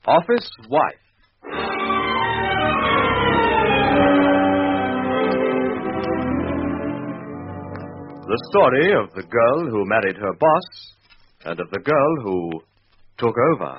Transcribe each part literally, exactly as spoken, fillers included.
Office Wife. The story of the girl who married her boss and of the girl who took over.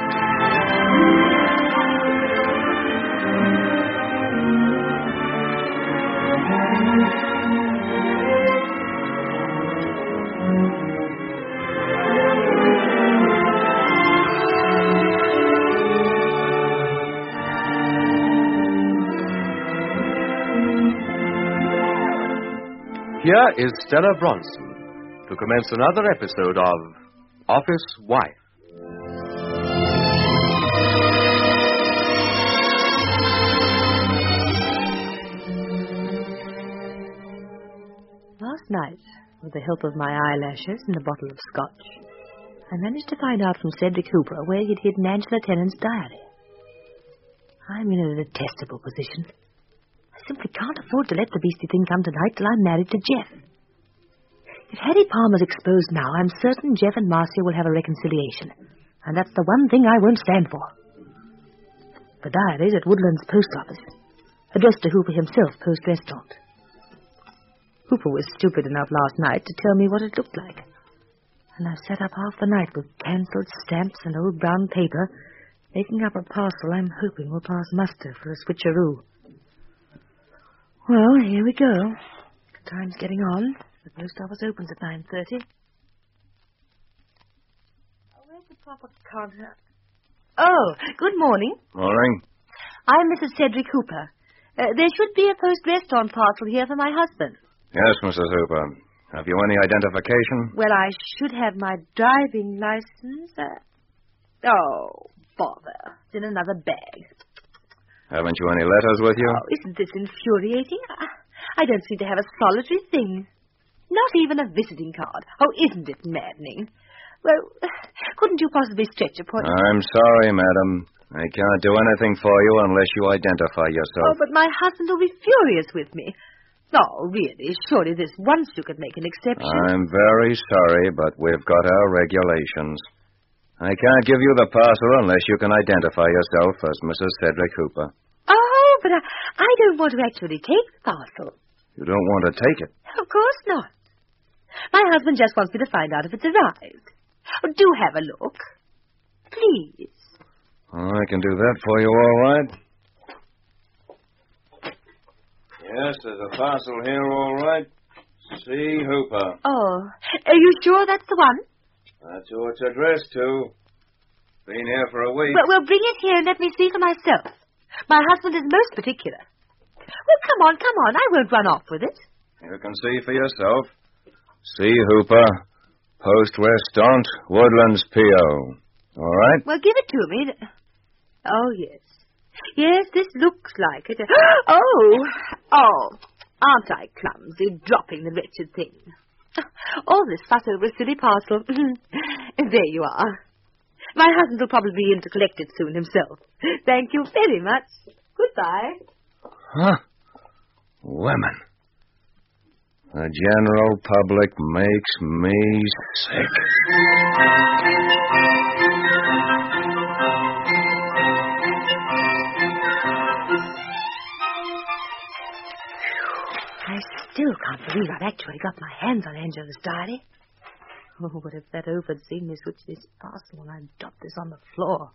Here is Stella Bronson to commence another episode of Office Wife. Last night, with the help of my eyelashes and a bottle of scotch, I managed to find out from Cedric Hooper where he'd hidden Angela Tennant's diary. I'm in a detestable position. I simply can't afford to let the beastly thing come tonight till I'm married to Jeff. If Hattie Palmer's exposed now, I'm certain Jeff and Marcia will have a reconciliation. And that's the one thing I won't stand for. The diary's at Woodlands Post Office, addressed to Hooper himself, Post Restaurant. Hooper was stupid enough last night to tell me what it looked like. And I've sat up half the night with cancelled stamps and old brown paper, making up a parcel I'm hoping will pass muster for a switcheroo. Well, here we go. The time's getting on. The post office opens at nine thirty. Oh, where's the proper counter? Oh, good morning. Morning. I'm Missus Cedric Hooper. Uh, there should be a post restaurant parcel here for my husband. Yes, Missus Hooper. Have you any identification? Well, I should have my driving license. Uh... Oh, bother. It's in another bag. Haven't you any letters with you? Oh, isn't this infuriating? I don't seem to have a solitary thing. Not even a visiting card. Oh, isn't it maddening? Well, couldn't you possibly stretch a point? I'm sorry, madam. I can't do anything for you unless you identify yourself. Oh, but my husband will be furious with me. Oh, really, surely this once you could make an exception. I'm very sorry, but we've got our regulations. I can't give you the parcel unless you can identify yourself as Missus Cedric Hooper. Oh, but I, I don't want to actually take the parcel. You don't want to take it? Of course not. My husband just wants me to find out if it's arrived. Oh, do have a look. Please. Oh, I can do that for you all right. Yes, there's a parcel here all right. C. Hooper. Oh, are you sure that's the one? That's who it's addressed to. Been here for a week. Well, well, bring it here and let me see for myself. My husband is most particular. Well, come on, come on. I won't run off with it. You can see for yourself. C. Hooper, Post Restaurant, Woodlands, P O. All right? Well, give it to me. Oh, yes. Yes, this looks like it. Oh! Oh! Aren't I clumsy, dropping the wretched thing? All this fuss over a silly parcel. There you are. My husband will probably be in to collect it soon himself. Thank you very much. Goodbye. Huh? Women. The general public makes me sick. I still can't believe I've actually got my hands on Angela's diary. Oh, but if that oaf had seen me switch this parcel and I'd dropped this on the floor.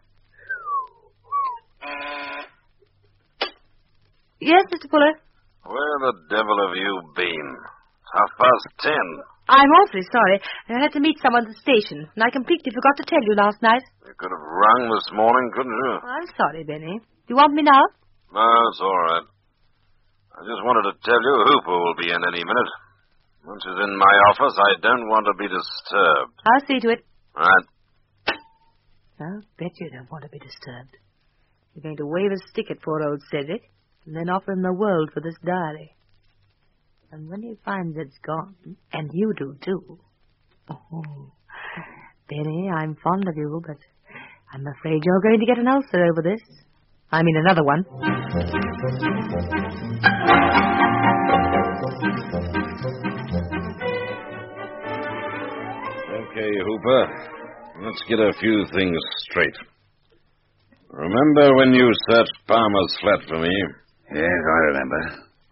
Yes, Mister Fuller? Where the devil have you been? It's half past ten. I'm awfully sorry. I had to meet someone at the station, and I completely forgot to tell you last night. You could have rung this morning, couldn't you? I'm sorry, Benny. Do you want me now? No, it's all right. I just wanted to tell you Hooper will be in any minute. Once he's in my office, I don't want to be disturbed. I'll see to it. Right. I'll bet you don't want to be disturbed. You're going to wave a stick at poor old Cedric, and then offer him the world for this diary. And when he finds it's gone, and you do too. Oh, Benny, I'm fond of you, but I'm afraid you're going to get an ulcer over this. I mean, another one. Okay, Hooper. Let's get a few things straight. Remember when you searched Palmer's flat for me? Yes, I remember.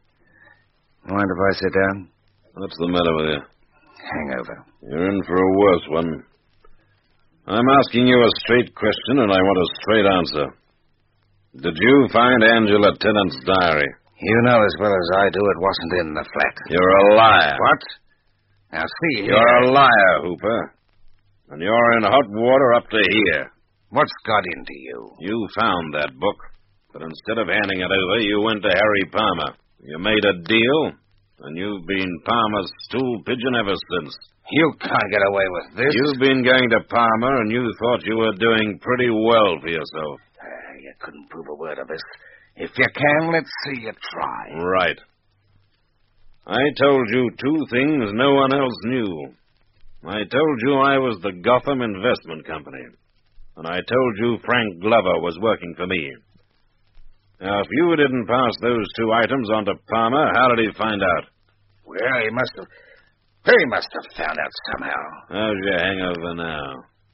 Mind if I sit down? What's the matter with you? Hangover. You're in for a worse one. I'm asking you a straight question, and I want a straight answer. Did you find Angela Tennant's diary? You know as well as I do it wasn't in the flat. You're a liar. What? Now, see here. You're a liar, Hooper. And you're in hot water up to here. What's got into you? You found that book, but instead of handing it over, you went to Harry Palmer. You made a deal, and you've been Palmer's stool pigeon ever since. You can't get away with this. You've been going to Palmer, and you thought you were doing pretty well for yourself. Uh, you couldn't prove a word of this. If you can, let's see you try. Right. I told you two things no one else knew. I told you I was the Gotham Investment Company, and I told you Frank Glover was working for me. Now, if you didn't pass those two items on to Palmer, how did he find out? Well, he must have... He must have found out somehow. How's your hangover now?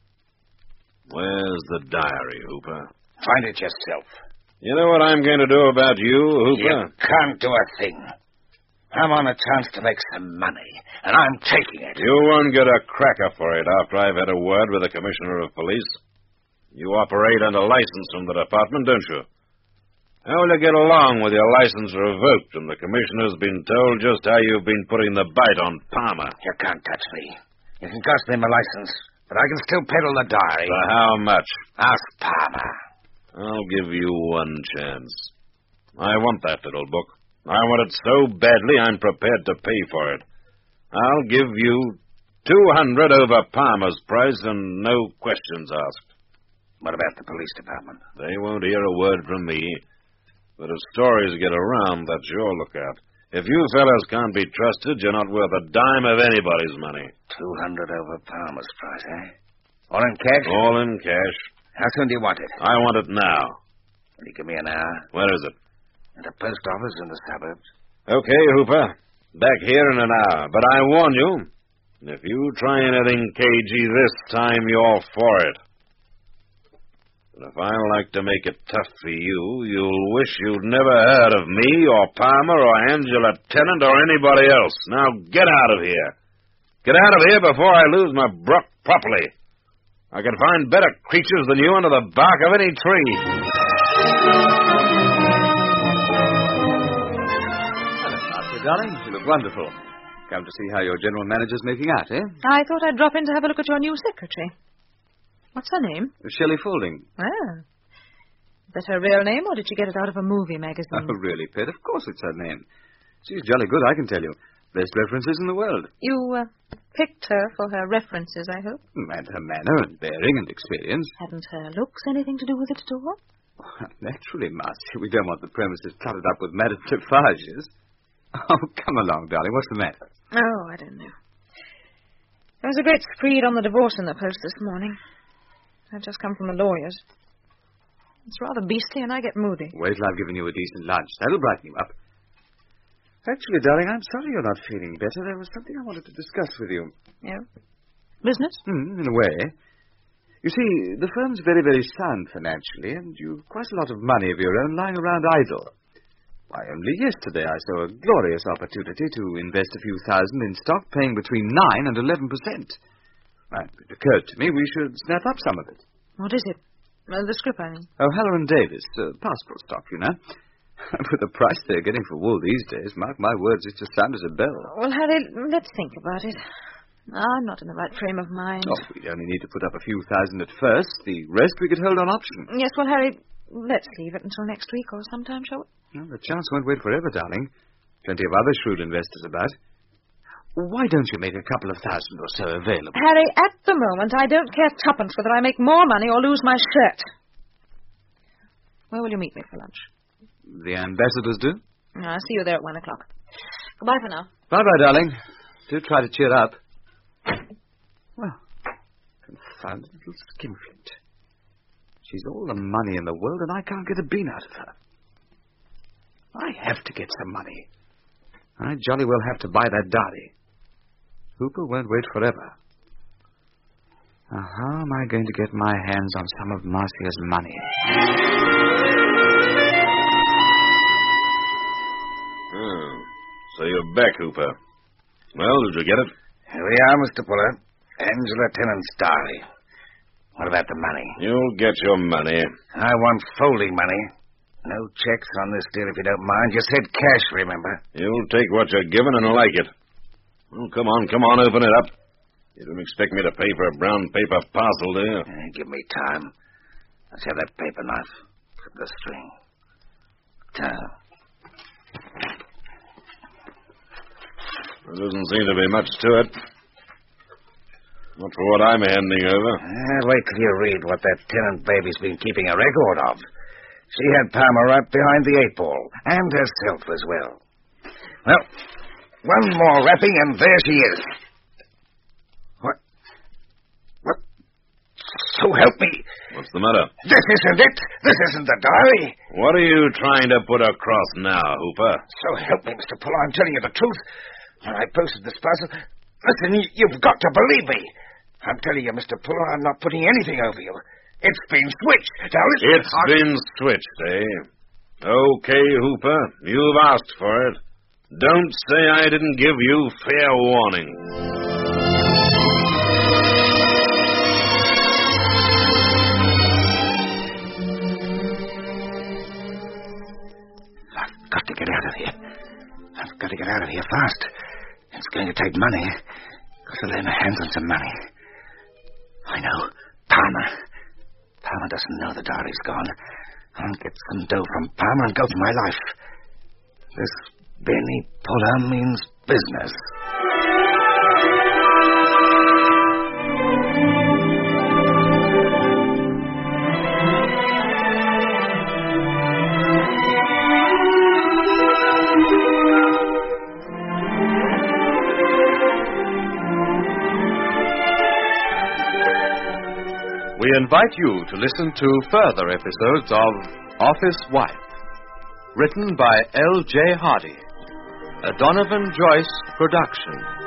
Where's the diary, Hooper? Find it yourself. You know what I'm going to do about you, Hooper? You can't do a thing. I'm on a chance to make some money, and I'm taking it. You won't get a cracker for it after I've had a word with the Commissioner of Police. You operate under license from the department, don't you? How will you get along with your license revoked and the Commissioner's been told just how you've been putting the bite on Palmer? You can't touch me. You can cost me my license, but I can still peddle the diary. For how much? Ask Palmer. I'll give you one chance. I want that little book. I want it so badly I'm prepared to pay for it. I'll give you two hundred over Palmer's price and no questions asked. What about the police department? They won't hear a word from me. But if stories get around, that's your lookout. If you fellas can't be trusted, you're not worth a dime of anybody's money. Two hundred over Palmer's price, eh? All in cash? All in cash. How soon do you want it? I want it now. Will you give me an hour? Where is it? At the post office in the suburbs. Okay, Hooper. Back here in an hour. But I warn you, if you try anything cagey this time, you're for it. But if I like to make it tough for you, you'll wish you'd never heard of me or Palmer or Angela Tennant or anybody else. Now get out of here. Get out of here before I lose my bruck properly. I can find better creatures than you under the bark of any tree. Darling, you look wonderful. Come to see how your general manager's making out, eh? I thought I'd drop in to have a look at your new secretary. What's her name? Shelley Faulding. Ah. Is that her real name, or did she get it out of a movie magazine? Oh, really, Pet? Of course it's her name. She's jolly good, I can tell you. Best references in the world. You uh, picked her for her references, I hope? And her manner and bearing and experience. Hadn't her looks anything to do with it at all? Well, naturally, Marcia. We don't want the premises cluttered up with Madame Lafarges. Oh, come along, darling. What's the matter? Oh, I don't know. There was a great screed on the divorce in the Post this morning. I've just come from the lawyer's. It's rather beastly, and I get moody. Wait till I've given you a decent lunch. That'll brighten you up. Actually, darling, I'm sorry you're not feeling better. There was something I wanted to discuss with you. Yeah? Business? Hmm, in a way. You see, the firm's very, very sound financially, and you've quite a lot of money of your own lying around idle. Why, only yesterday I saw a glorious opportunity to invest a few thousand in stock paying between nine and eleven percent. And it occurred to me we should snap up some of it. What is it? Uh, the scrip, I mean. Oh, Haller and Davis, uh, passport stock, you know. With the price they're getting for wool these days, mark my words, it's as sound as a bell. Well, Harry, let's think about it. I'm not in the right frame of mind. Oh, we'd only need to put up a few thousand at first. The rest we could hold on option. Yes, well, Harry, let's leave it until next week or sometime, shall we? Well, the chance won't wait forever, darling. Plenty of other shrewd investors about. Why don't you make a couple of thousand or so available? Harry, at the moment, I don't care tuppence whether I make more money or lose my shirt. Where will you meet me for lunch? The ambassadors do? I'll see you there at one o'clock. Goodbye for now. Bye-bye, darling. Do try to cheer up. Well, confounded little skinflint. She's all the money in the world, and I can't get a bean out of her. I have to get some money. I jolly well have to buy that diary. Hooper won't wait forever. Now, how am I going to get my hands on some of Marcia's money? Oh, so you're back, Hooper. Well, did you get it? Here we are, Mister Fuller. Angela Tennant's diary. What about the money? You'll get your money. I want folding money. No checks on this deal, if you don't mind. You said cash, remember? You'll take what you're given and like it. Well, come on, come on, open it up. You don't expect me to pay for a brown paper parcel, do you? Eh, give me time. Let's have that paper knife. Cut the string. Time. There doesn't seem to be much to it. Not for what I'm handing over. Eh, wait till you read what that Tennant baby's been keeping a record of. She had Palmer right behind the eight ball, and herself as well. Well, one more wrapping, and there she is. What? What? So help me. What's the matter? This isn't it. This isn't the diary. What are you trying to put across now, Hooper? So help me, Mister Puller, I'm telling you the truth. When I posted this parcel, listen, you've got to believe me. I'm telling you, Mister Puller, I'm not putting anything over you. It's been switched. Now, listen. It's I'll... been switched, eh? Okay, Hooper, you've asked for it. Don't say I didn't give you fair warning. I've got to get out of here. I've got to get out of here fast. It's going to take money. Got to lay my hands on some money. I know. Palmer. Palmer doesn't know the diary's gone. I'll get some dough from Palmer and go for my life. This Benny Puller means business. We invite you to listen to further episodes of Office Wife, written by L J Hardy, a Donovan Joyce production.